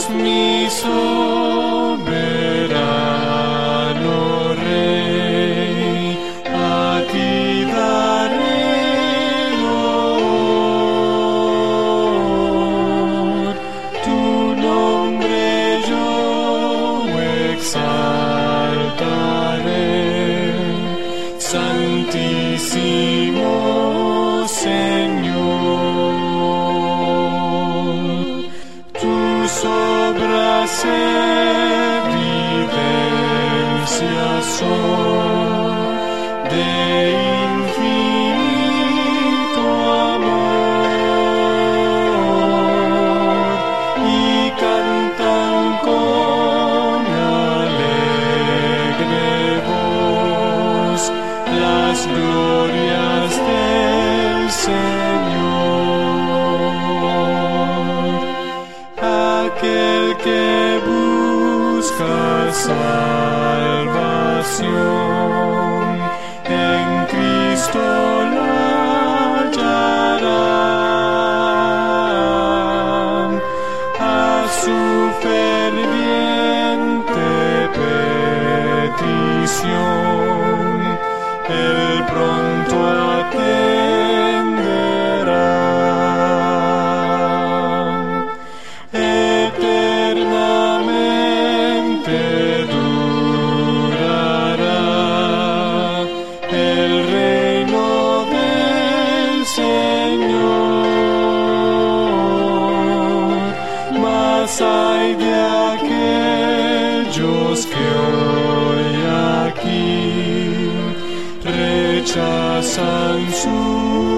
mi soberano Rey, a ti daré honor, tu nombre yo exaltaré, Santísimo Señor. Tus obras evidencia son de infinito amor y cantan con alegre voz las glorias del Señor. Aquel que busca salvación, en Cristo la hallará. A su ferviente petición, Él pronto atenderá. Eternamente durará el reino del Señor, mas hay de aquellos que hoy aquí rechazan su